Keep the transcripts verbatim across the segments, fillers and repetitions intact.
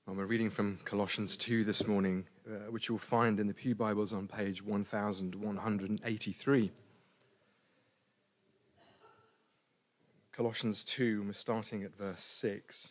Well, we're reading from Colossians two this morning, uh, which you'll find in the Pew Bibles on page one thousand one hundred eighty-three. Colossians two, we're starting at verse six.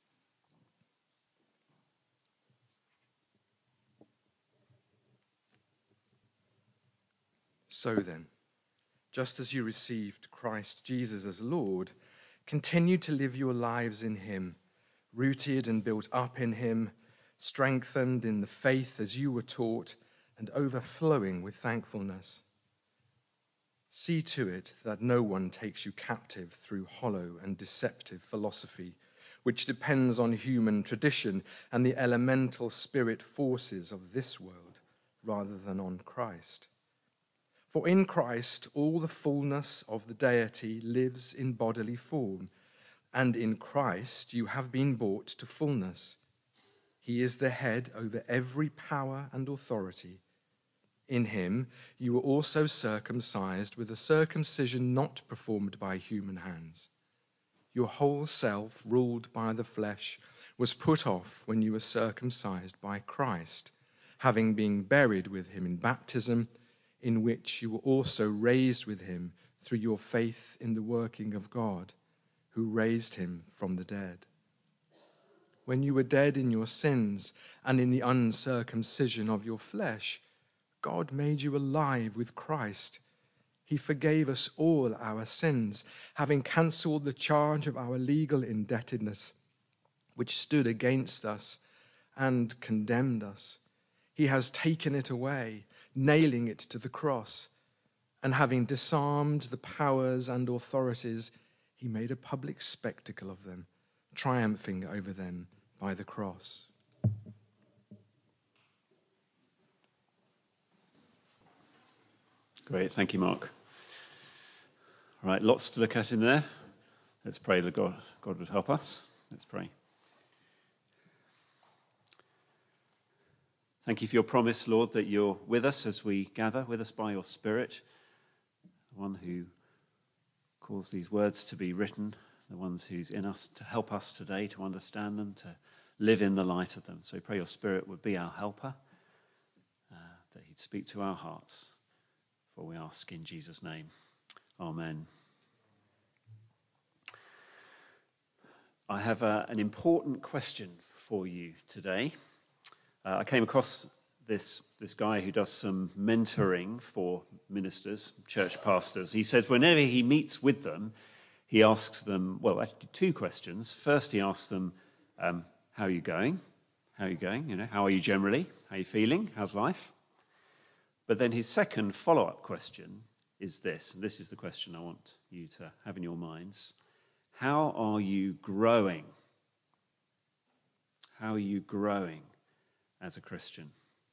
So then, just as you received Christ Jesus as Lord, continue to live your lives in him, rooted and built up in him, strengthened in the faith as you were taught, and overflowing with thankfulness. See to it that no one takes you captive through hollow and deceptive philosophy, which depends on human tradition and the elemental spirit forces of this world, rather than on Christ. For in Christ all the fullness of the deity lives in bodily form, and in Christ you have been brought to fullness. He is the head over every power and authority. In him you were also circumcised with a circumcision not performed by human hands. Your whole self, ruled by the flesh, was put off when you were circumcised by Christ, having been buried with him in baptism, in which you were also raised with him through your faith in the working of God, who raised him from the dead. When you were dead in your sins and in the uncircumcision of your flesh, God made you alive with Christ. He forgave us all our sins, having cancelled the charge of our legal indebtedness, which stood against us and condemned us. He has taken it away, nailing it to the cross, and having disarmed the powers and authorities, he made a public spectacle of them, triumphing over them by the cross. Great, thank you, Mark. All right, lots to look at in there. Let's pray that God, God would help us. Let's pray. Thank you for your promise, Lord, that you're with us as we gather, with us by your Spirit, the one who caused these words to be written, the ones who's in us to help us today to understand them, to live in the light of them. So pray your Spirit would be our helper, uh, that he'd speak to our hearts. For we ask in Jesus' name. Amen. I have uh, an important question for you today. Uh, I came across this, this guy who does some mentoring for ministers, church pastors. He says whenever he meets with them, he asks them, well, actually two questions. First, he asks them, um, how are you going? How are you going? You know, how are you generally? How are you feeling? How's life? But then his second follow-up question is this, and this is the question I want you to have in your minds. How are you growing? How are you growing as a Christian?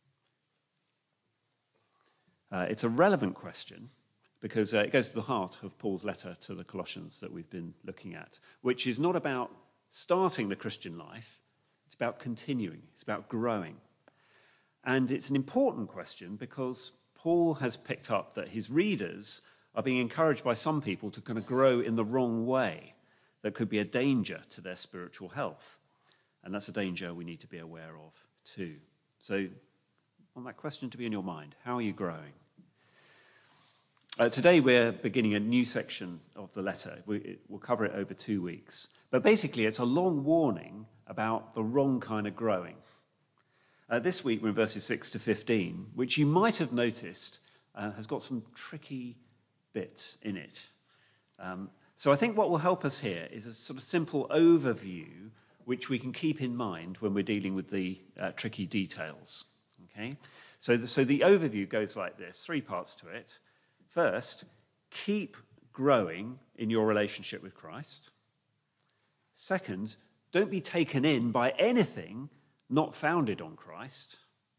Uh, it's a relevant question because uh, it goes to the heart of Paul's letter to the Colossians that we've been looking at, which is not about starting the Christian life, it's about continuing, it's about growing. And it's an important question because Paul has picked up that his readers are being encouraged by some people to kind of grow in the wrong way that could be a danger to their spiritual health. And that's a danger we need to be aware of too. So I want that question to be in your mind. How are you growing? Uh, today we're beginning a new section of the letter. We, it, we'll cover it over two weeks. But basically it's a long warning about the wrong kind of growing. Uh, this week we're in verses six to fifteen, which you might have noticed uh, has got some tricky bits in it. Um, so I think what will help us here is a sort of simple overview which we can keep in mind when we're dealing with the uh, tricky details. Okay? So the, so the overview goes like this, three parts to it. First, keep growing in your relationship with Christ. Second, don't be taken in by anything not founded on Christ.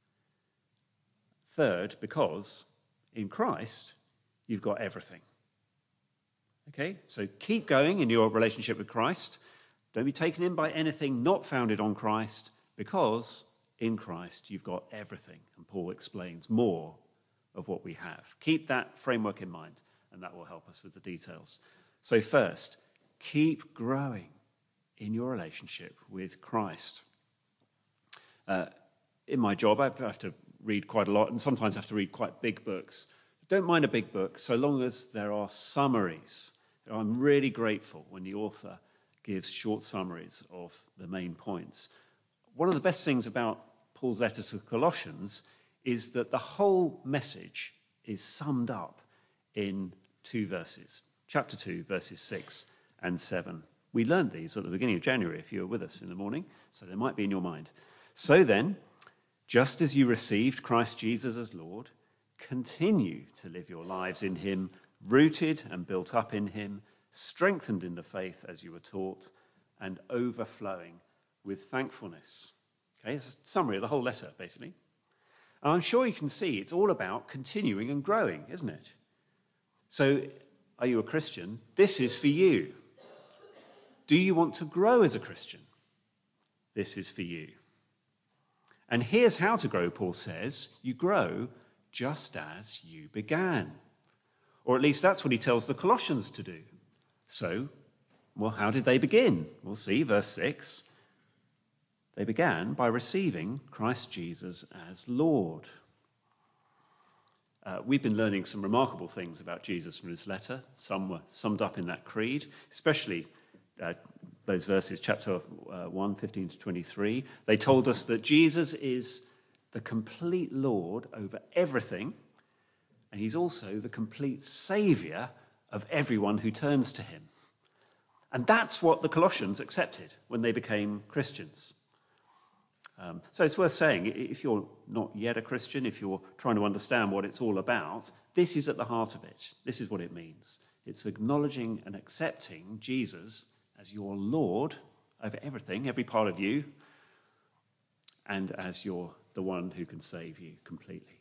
Third, because in Christ, you've got everything. Okay, so keep going in your relationship with Christ. Don't be taken in by anything not founded on Christ, because in Christ, you've got everything. And Paul explains more of what we have. Keep that framework in mind, and that will help us with the details. So first, keep growing in your relationship with Christ. Uh, in my job, I have to read quite a lot, and sometimes have to read quite big books. I don't mind a big book so long as there are summaries. I'm really grateful when the author gives short summaries of the main points. One of the best things about Paul's letter to Colossians is that the whole message is summed up in two verses. Chapter two, verses six and seven. We learned these at the beginning of January, if you were with us in the morning, so they might be in your mind. So then, just as you received Christ Jesus as Lord, continue to live your lives in him, rooted and built up in him, strengthened in the faith as you were taught, and overflowing with thankfulness. Okay, it's a summary of the whole letter, basically. And I'm sure you can see it's all about continuing and growing, isn't it? So, are you a Christian? This is for you. Do you want to grow as a Christian? This is for you. And here's how to grow, Paul says. You grow just as you began. Or at least that's what he tells the Colossians to do. So, well, how did they begin? We'll see, verse six. They began by receiving Christ Jesus as Lord. Uh, we've been learning some remarkable things about Jesus from this letter. Some were summed up in that creed, especially uh, those verses, chapter uh, one, fifteen to twenty-three. They told us that Jesus is the complete Lord over everything, and he's also the complete Saviour of everyone who turns to him. And that's what the Colossians accepted when they became Christians. Um, so it's worth saying, if you're not yet a Christian, if you're trying to understand what it's all about, this is at the heart of it. This is what it means. It's acknowledging and accepting Jesus as your Lord over everything, every part of you, and as your the one who can save you completely.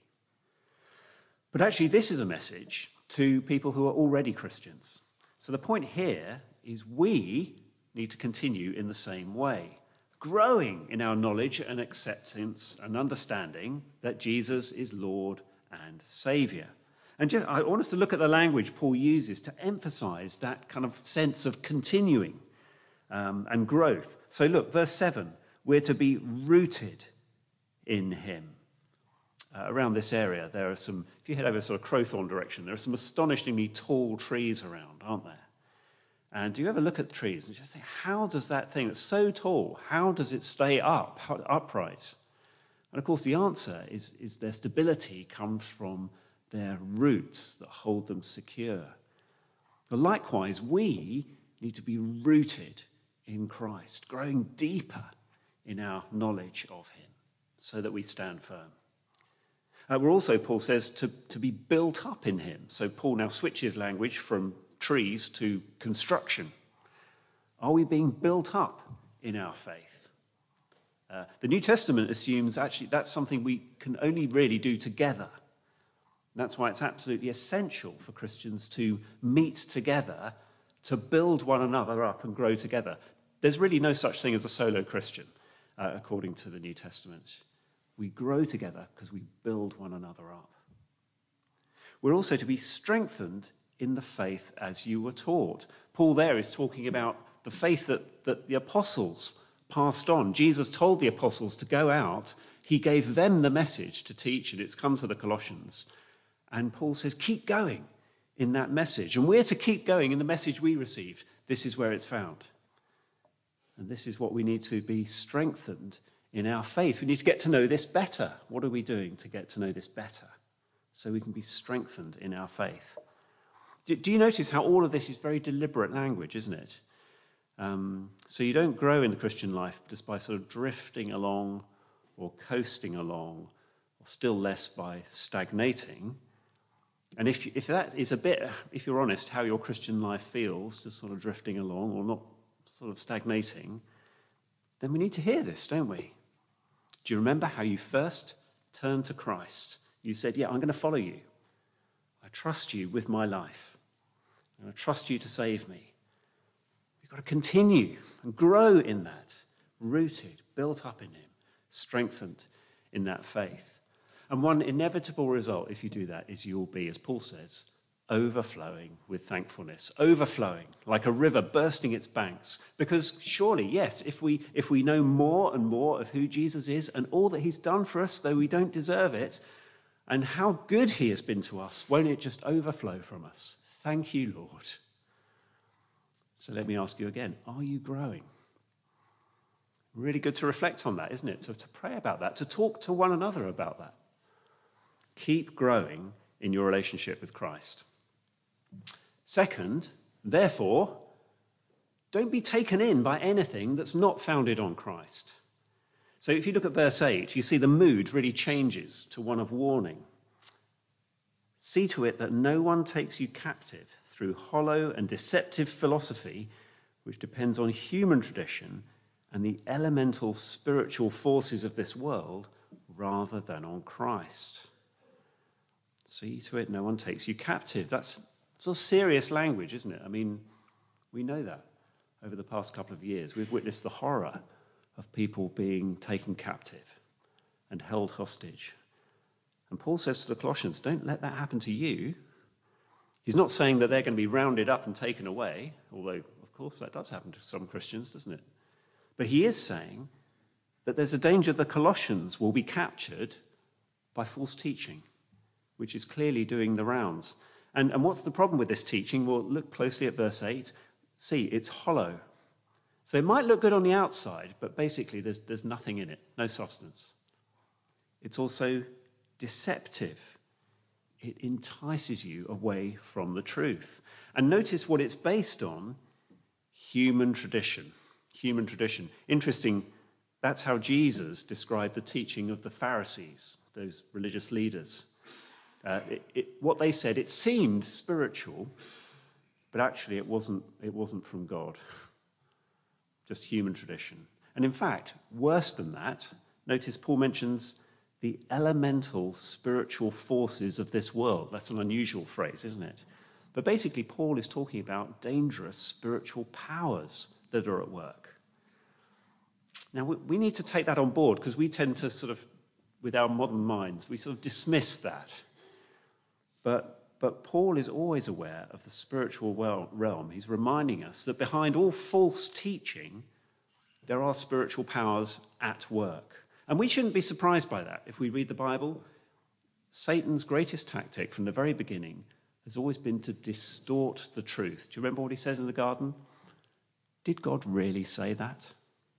But actually, this is a message to people who are already Christians. So the point here is we need to continue in the same way, growing in our knowledge and acceptance and understanding that Jesus is Lord and Saviour. And just, I want us to look at the language Paul uses to emphasize that kind of sense of continuing um, and growth. So look, verse seven, we're to be rooted in him. Uh, around this area, there are some, if you head over sort of Crowthorne direction, there are some astonishingly tall trees around, aren't there? And do you ever look at the trees and just think, how does that thing that's so tall, how does it stay up, how, upright? And of course, the answer is, is their stability comes from their roots that hold them secure. But likewise, we need to be rooted in Christ, growing deeper in our knowledge of him, so that we stand firm. Uh, we're also, Paul says, to, to be built up in him. So Paul now switches language from trees to construction. Are we being built up in our faith? Uh, the New Testament assumes actually that's something we can only really do together. That's why it's absolutely essential for Christians to meet together, to build one another up and grow together. There's really no such thing as a solo Christian, uh, according to the New Testament. We grow together because we build one another up. We're also to be strengthened in the faith as you were taught. Paul there is talking about the faith that, that the apostles passed on. Jesus told the apostles to go out. He gave them the message to teach, and it's come to the Colossians. And Paul says, keep going in that message. And we're to keep going in the message we received. This is where it's found. And this is what we need to be strengthened in our faith. We need to get to know this better. What are we doing to get to know this better? So we can be strengthened in our faith. Do, do you notice how all of this is very deliberate language, isn't it? Um, so you don't grow in the Christian life just by sort of drifting along or coasting along, or still less by stagnating. And if, if that is a bit, if you're honest, how your Christian life feels, just sort of drifting along or not sort of stagnating, then we need to hear this, don't we? Do you remember how you first turned to Christ? You said, yeah, I'm going to follow you. I trust you with my life. And I trust you to save me. We've got to continue and grow in that, rooted, built up in him, strengthened in that faith. And one inevitable result, if you do that, is you'll be, as Paul says, overflowing with thankfulness, overflowing like a river bursting its banks. Because surely, yes, if we if we know more and more of who Jesus is and all that he's done for us, though we don't deserve it, and how good he has been to us, won't it just overflow from us? Thank you, Lord. So let me ask you again, are you growing? Really good to reflect on that, isn't it? To, to pray about that, to talk to one another about that. Keep growing in your relationship with Christ. Second, therefore, don't be taken in by anything that's not founded on Christ. So if you look at verse eight, you see the mood really changes to one of warning. See to it that no one takes you captive through hollow and deceptive philosophy, which depends on human tradition and the elemental spiritual forces of this world, rather than on Christ. See to it no one takes you captive. That's sort of serious language, isn't it? I mean, we know that over the past couple of years. We've witnessed the horror of people being taken captive and held hostage. And Paul says to the Colossians, don't let that happen to you. He's not saying that they're going to be rounded up and taken away, although, of course, that does happen to some Christians, doesn't it? But he is saying that there's a danger the Colossians will be captured by false teaching, which is clearly doing the rounds. And, and what's the problem with this teaching? Well, look closely at verse eight. See, it's hollow. So it might look good on the outside, but basically there's, there's nothing in it, no substance. It's also deceptive. It entices you away from the truth. And notice what it's based on: human tradition. Human tradition. Interesting, that's how Jesus described the teaching of the Pharisees, those religious leaders. Uh, it, it, what they said, it seemed spiritual, but actually it wasn't, it wasn't from God. Just human tradition. And in fact, worse than that, notice Paul mentions the elemental spiritual forces of this world. That's an unusual phrase, isn't it? But basically, Paul is talking about dangerous spiritual powers that are at work. Now, we need to take that on board, because we tend to sort of, with our modern minds, we sort of dismiss that. But, but Paul is always aware of the spiritual realm. He's reminding us that behind all false teaching, there are spiritual powers at work. And we shouldn't be surprised by that. If we read the Bible, Satan's greatest tactic from the very beginning has always been to distort the truth. Do you remember what he says in the garden? Did God really say that?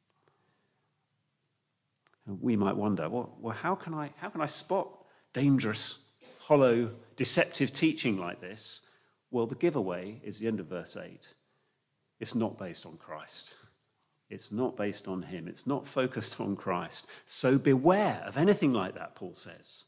And we might wonder, well, well how can I, how can I spot dangerous, hollow, deceptive teaching like this? Well, the giveaway is the end of verse eight. It's not based on Christ. It's not based on him. It's not focused on Christ. So beware of anything like that, Paul says.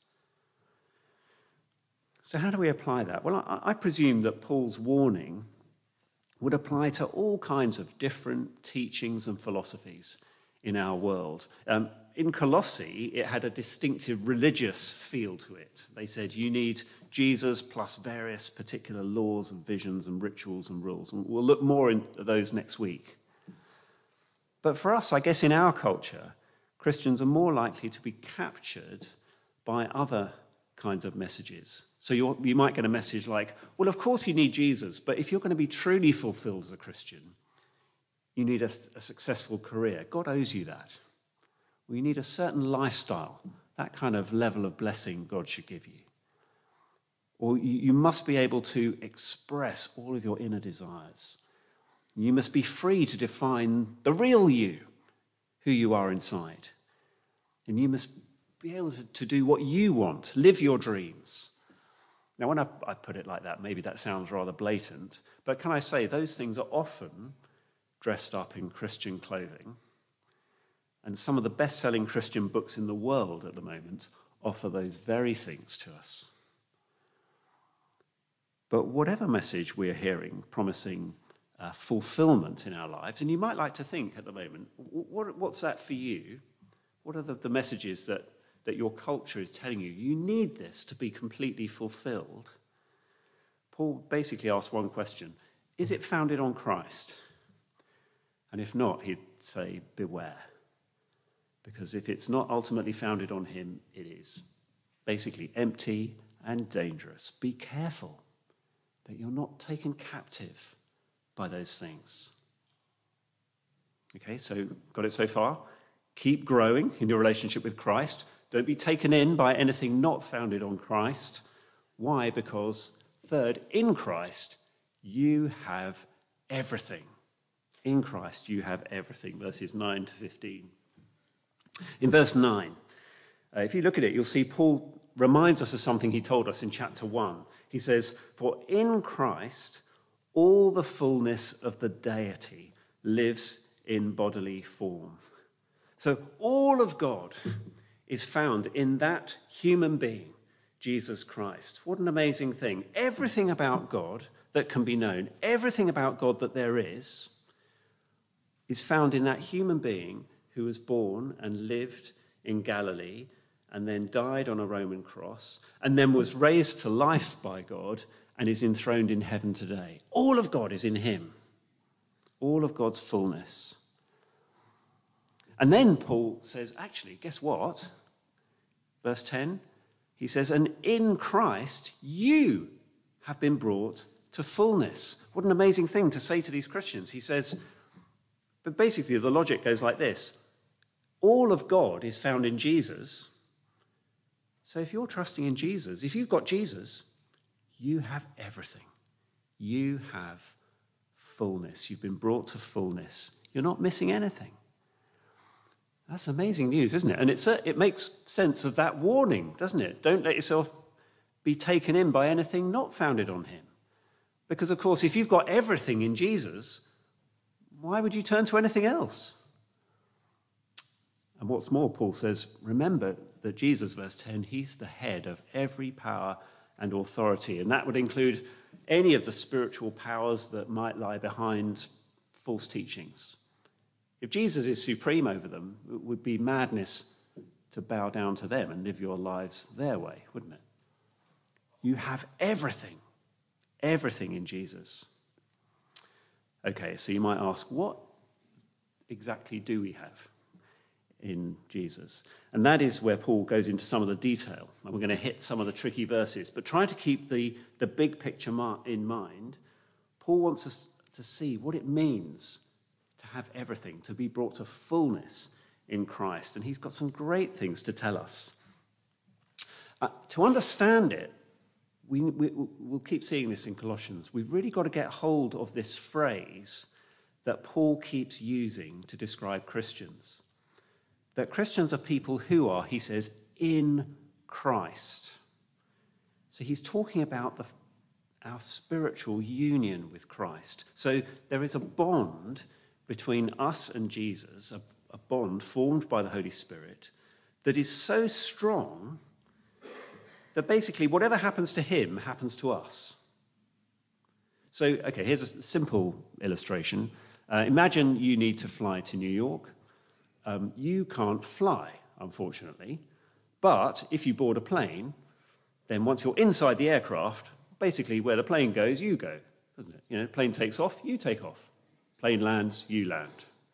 So how do we apply that? Well, I, I presume that Paul's warning would apply to all kinds of different teachings and philosophies in our world. Um, in Colossae, it had a distinctive religious feel to it. They said you need Jesus plus various particular laws and visions and rituals and rules. And we'll look more into those next week. But for us, I guess in our culture, Christians are more likely to be captured by other kinds of messages. So you're, you might get a message like, well, of course you need Jesus, but if you're going to be truly fulfilled as a Christian, you need a, a successful career. God owes you that. Well, you need a certain lifestyle, that kind of level of blessing God should give you. Or you, you must be able to express all of your inner desires. You must be free to define the real you, who you are inside. And you must be able to, to do what you want, live your dreams. Now, when I, I put it like that, maybe that sounds rather blatant, but can I say those things are often dressed up in Christian clothing. And some of the best-selling Christian books in the world at the moment offer those very things to us. But whatever message we're hearing promising uh, fulfillment in our lives, and you might like to think at the moment, what, what's that for you? What are the, the messages that, that your culture is telling you? You need this to be completely fulfilled. Paul basically asks one question: is it founded on Christ? And if not, he'd say, beware. Because if it's not ultimately founded on him, it is basically empty and dangerous. Be careful. that you're not taken captive by those things. Okay, so got it so far? Keep growing in your relationship with Christ. Don't be taken in by anything not founded on Christ. Why? Because, third, in Christ, you have everything. In Christ, you have everything. Verses nine to fifteen. In verse nine, uh, if you look at it, you'll see Paul reminds us of something he told us in chapter one. He says, "For in Christ, all the fullness of the deity lives in bodily form." So all of God is found in that human being, Jesus Christ. What an amazing thing. Everything about God that can be known, everything about God that there is, is found in that human being who was born and lived in Galilee and then died on a Roman cross and then was raised to life by God and is enthroned in heaven today. All of God is in him. All of God's fullness. And then Paul says, actually, guess what? Verse ten, he says, "And in Christ you have been brought to fullness." What an amazing thing to say to these Christians. He says, but basically the logic goes like this. All of God is found in Jesus. So if you're trusting in Jesus, if you've got Jesus, you have everything. You have fullness. You've been brought to fullness. You're not missing anything. That's amazing news, isn't it? And it's a, it makes sense of that warning, doesn't it? Don't let yourself be taken in by anything not founded on him. Because, of course, if you've got everything in Jesus, why would you turn to anything else? And what's more, Paul says, remember that Jesus, verse ten, he's the head of every power and authority. And that would include any of the spiritual powers that might lie behind false teachings. If Jesus is supreme over them, it would be madness to bow down to them and live your lives their way, wouldn't it? You have everything, everything in Jesus. Okay, so you might ask, what exactly do we have in Jesus? And that is where Paul goes into some of the detail. And we're going to hit some of the tricky verses. But try to keep the, the big picture in mind. Paul wants us to see what it means to have everything, to be brought to fullness in Christ. And he's got some great things to tell us. Uh, to understand it, we, we, we'll keep seeing this in Colossians. We've really got to get hold of this phrase that Paul keeps using to describe Christians. That Christians are people who are, he says, in Christ. So he's talking about the, our spiritual union with Christ. So there is a bond between us and Jesus, a, a bond formed by the Holy Spirit that is so strong that basically whatever happens to him happens to us. So, okay, here's a simple illustration. Uh, imagine you need to fly to New York. Um, you can't fly, unfortunately. But if you board a plane, then once you're inside the aircraft, basically where the plane goes, you go, doesn't it? You know, plane takes off, you take off. Plane lands, you land.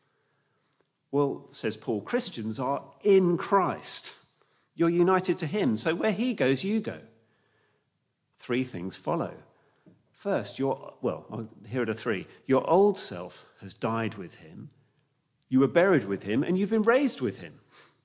Well, says Paul, Christians are in Christ. You're united to him. So where he goes, you go. Three things follow. First, your, well, here are the three. Your old self has died with him. You were buried with him, and you've been raised with him.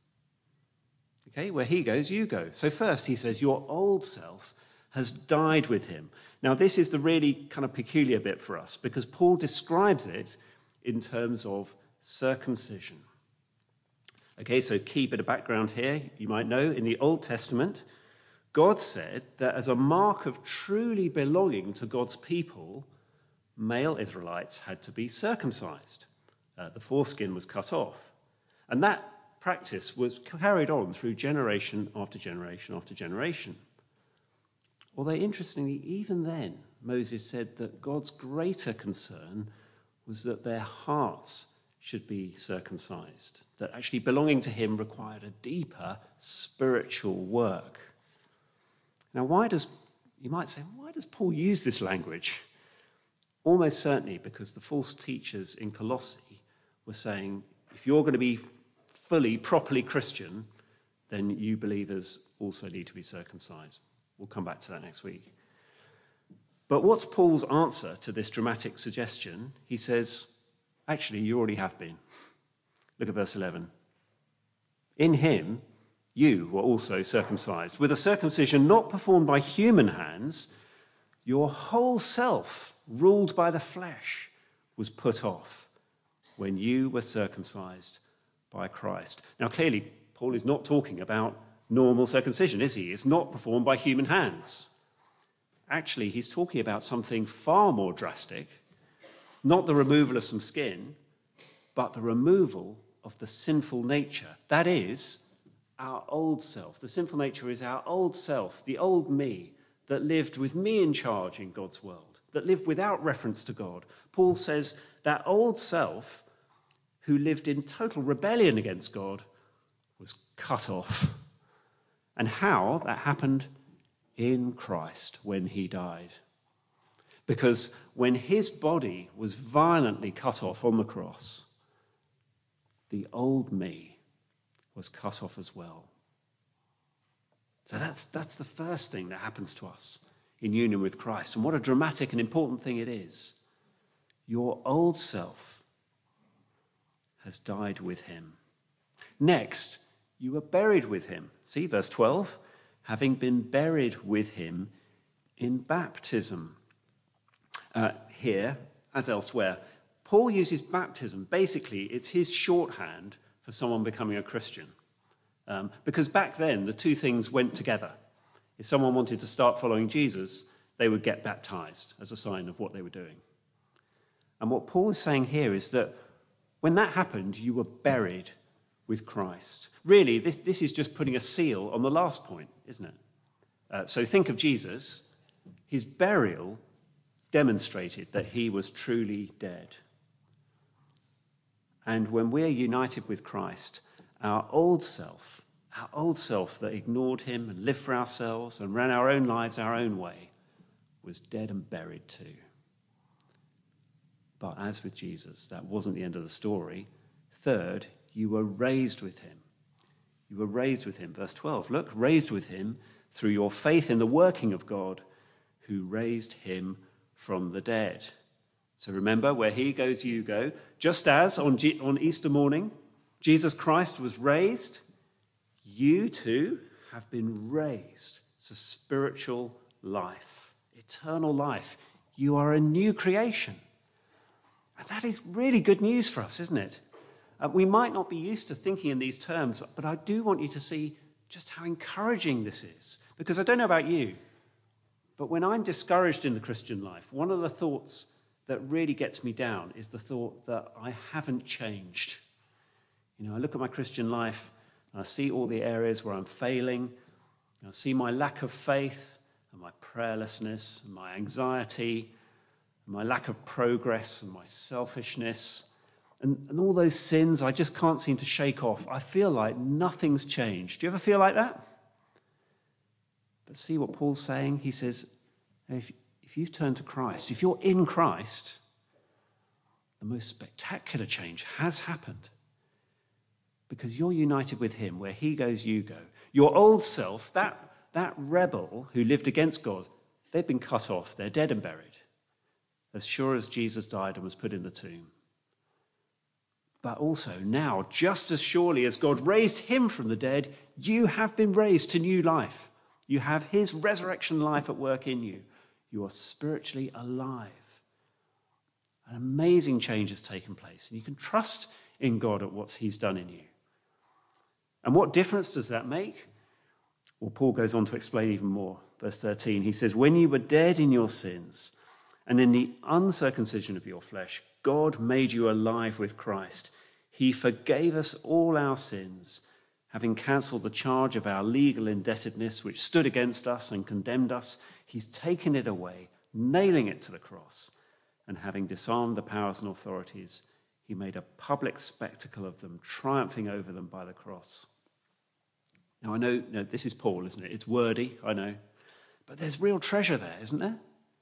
Okay, where he goes, you go. So first, he says, your old self has died with him. Now, this is the really kind of peculiar bit for us, because Paul describes it in terms of circumcision. Okay, so key bit of background here. You might know in the Old Testament, God said that as a mark of truly belonging to God's people, male Israelites had to be circumcised. Uh, the foreskin was cut off. And that practice was carried on through generation after generation after generation. Although, interestingly, even then, Moses said that God's greater concern was that their hearts should be circumcised, that actually belonging to him required a deeper spiritual work. Now, why does, you might say, why does Paul use this language? Almost certainly because the false teachers in Colossae were saying, if you're going to be fully, properly Christian, then you believers also need to be circumcised. We'll come back to that next week. But what's Paul's answer to this dramatic suggestion? He says, actually, you already have been. Look at verse eleven. In him, you were also circumcised, with a circumcision not performed by human hands. Your whole self, ruled by the flesh, was put off when you were circumcised by Christ. Now, clearly, Paul is not talking about normal circumcision, is he? It's not performed by human hands. Actually, he's talking about something far more drastic, not the removal of some skin, but the removal of the sinful nature. That is, our old self. The sinful nature is our old self, the old me that lived with me in charge in God's world, that lived without reference to God. Paul says that old self, who lived in total rebellion against God, was cut off. And how that happened? In Christ when he died. Because when his body was violently cut off on the cross, the old me was cut off as well. So that's, that's the first thing that happens to us in union with Christ. And what a dramatic and important thing it is. Your old self has died with him. Next, you were buried with him. See, verse twelve, having been buried with him in baptism. Uh, here, as elsewhere, Paul uses baptism. Basically, it's his shorthand for someone becoming a Christian. Um, because back then, the two things went together. If someone wanted to start following Jesus, they would get baptized as a sign of what they were doing. And what Paul is saying here is that when that happened, you were buried with Christ. Really, this, this is just putting a seal on the last point, isn't it? Uh, so think of Jesus. His burial demonstrated that he was truly dead. And when we're united with Christ, our old self, our old self that ignored him and lived for ourselves and ran our own lives our own way, was dead and buried too. But as with Jesus, that wasn't the end of the story. Third, you were raised with him. You were raised with him. Verse twelve, look, raised with him through your faith in the working of God who raised him from the dead. So remember, where he goes, you go. Just as on, G- on Easter morning, Jesus Christ was raised, you too have been raised to spiritual life, eternal life. You are a new creation. And that is really good news for us, isn't it? Uh, we might not be used to thinking in these terms, but I do want you to see just how encouraging this is. Because I don't know about you, but when I'm discouraged in the Christian life, one of the thoughts that really gets me down is the thought that I haven't changed. You know, I look at my Christian life and I see all the areas where I'm failing. I see my lack of faith and my prayerlessness and my anxiety and my lack of progress and my selfishness. And, and all those sins I just can't seem to shake off. I feel like nothing's changed. Do you ever feel like that? But see what Paul's saying? He says, if, if you've turned to Christ, if you're in Christ, the most spectacular change has happened. Because you're united with him. Where he goes, you go. Your old self, that, that rebel who lived against God, they've been cut off. They're dead and buried. As sure as Jesus died and was put in the tomb. But also now, just as surely as God raised him from the dead, you have been raised to new life. You have his resurrection life at work in you. You are spiritually alive. An amazing change has taken place, and you can trust in God at what he's done in you. And what difference does that make? Well, Paul goes on to explain even more. Verse thirteen, he says, when you were dead in your sins and in the uncircumcision of your flesh, God made you alive with Christ. He forgave us all our sins, having cancelled the charge of our legal indebtedness which stood against us and condemned us. He's taken it away, nailing it to the cross, and having disarmed the powers and authorities, he made a public spectacle of them, triumphing over them by the cross. Now, I know, you know this is Paul, isn't it? It's wordy, I know. But there's real treasure there, isn't there?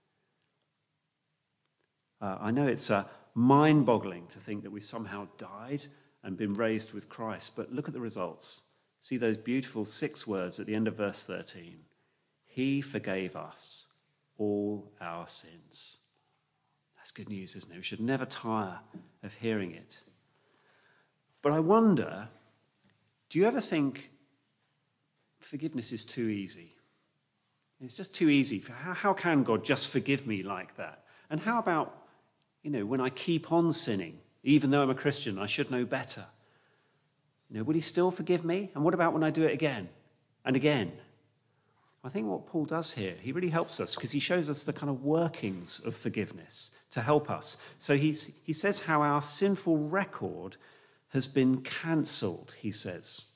Uh, I know it's uh, mind-boggling to think that we somehow died and been raised with Christ, but look at the results. See those beautiful six words at the end of verse thirteen. He forgave us all our sins. That's good news, isn't it? We should never tire of hearing it. But I wonder, do you ever think forgiveness is too easy? It's just too easy. How, how can God just forgive me like that? And how about, you know, when I keep on sinning, even though I'm a Christian, I should know better? You know, will he still forgive me? And what about when I do it again and again? I think what Paul does here, he really helps us because he shows us the kind of workings of forgiveness to help us. So he's, he says how our sinful record has been cancelled, he says.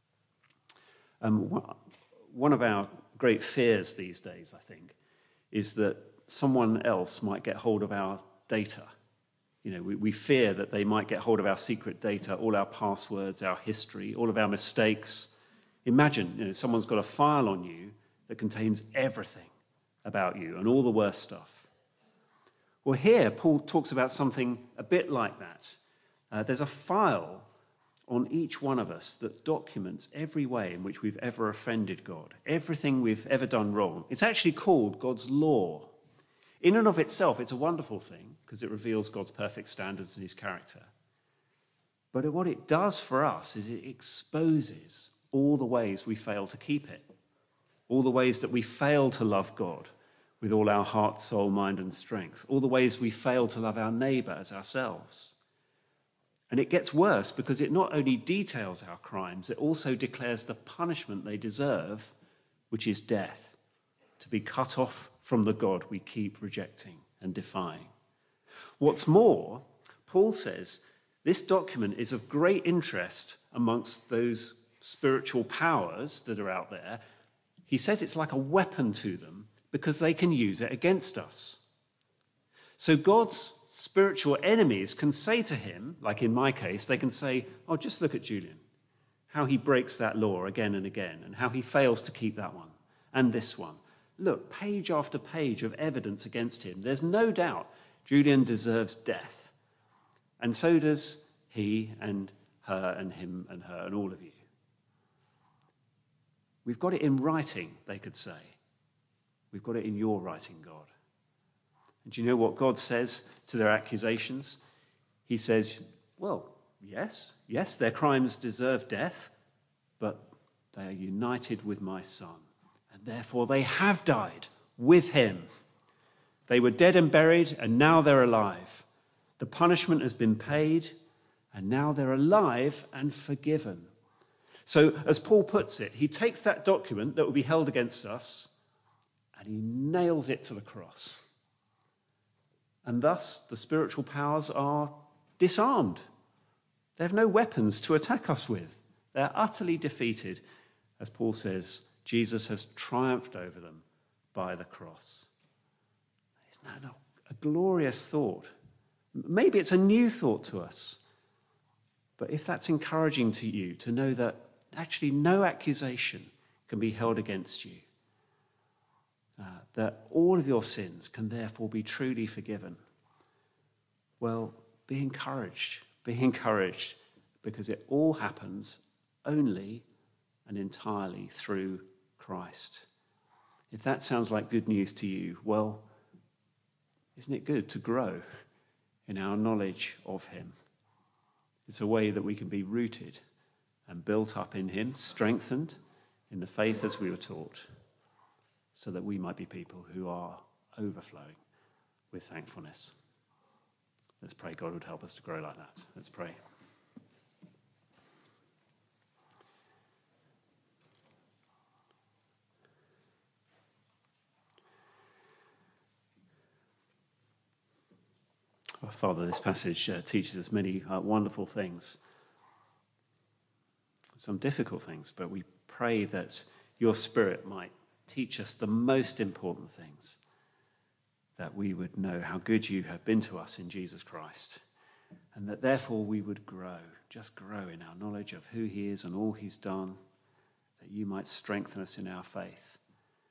Um, one of our great fears these days, I think, is that someone else might get hold of our data. You know, we, we fear that they might get hold of our secret data, all our passwords, our history, all of our mistakes. Imagine, you know, someone's got a file on you that contains everything about you and all the worst stuff. Well, here, Paul talks about something a bit like that. Uh, there's a file on each one of us that documents every way in which we've ever offended God, everything we've ever done wrong. It's actually called God's law. In and of itself, it's a wonderful thing because it reveals God's perfect standards and his character. But what it does for us is it exposes all the ways we fail to keep it, all the ways that we fail to love God with all our heart, soul, mind, and strength, all the ways we fail to love our neighbour as ourselves. And it gets worse because it not only details our crimes, it also declares the punishment they deserve, which is death, to be cut off from the God we keep rejecting and defying. What's more, Paul says this document is of great interest amongst those spiritual powers that are out there. He says it's like a weapon to them because they can use it against us. So God's spiritual enemies can say to him, like in my case, they can say, oh, just look at Julian, how he breaks that law again and again, and how he fails to keep that one and this one. Look, page after page of evidence against him. There's no doubt Julian deserves death. And so does he and her and him and her and all of you. We've got it in writing, they could say. We've got it in your writing, God. And do you know what God says to their accusations? He says, well, yes, yes, their crimes deserve death, but they are united with my Son, and therefore they have died with him. They were dead and buried, and now they're alive. The punishment has been paid, and now they're alive and forgiven. So, as Paul puts it, he takes that document that will be held against us, and he nails it to the cross. And thus, the spiritual powers are disarmed. They have no weapons to attack us with. They're utterly defeated. As Paul says, Jesus has triumphed over them by the cross. Isn't that a glorious thought? Maybe it's a new thought to us. But if that's encouraging to you, to know that actually no accusation can be held against you, uh, that all of your sins can therefore be truly forgiven, well, be encouraged. Be encouraged, because it all happens only and entirely through Christ. If that sounds like good news to you, well, isn't it good to grow in our knowledge of him? It's a way that we can be rooted and built up in him, strengthened in the faith as we were taught, so that we might be people who are overflowing with thankfulness. Let's pray God would help us to grow like that. Let's pray. Oh, Father, this passage uh, teaches us many uh, wonderful things, some difficult things, but we pray that your Spirit might teach us the most important things, that we would know how good you have been to us in Jesus Christ, and that therefore we would grow, just grow in our knowledge of who he is and all he's done, that you might strengthen us in our faith,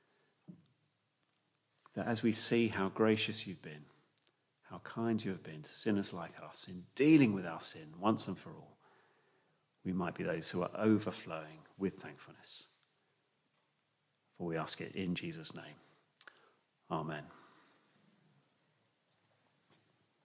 that as we see how gracious you've been, how kind you have been to sinners like us in dealing with our sin once and for all, we might be those who are overflowing with thankfulness. For we ask it in Jesus' name. Amen.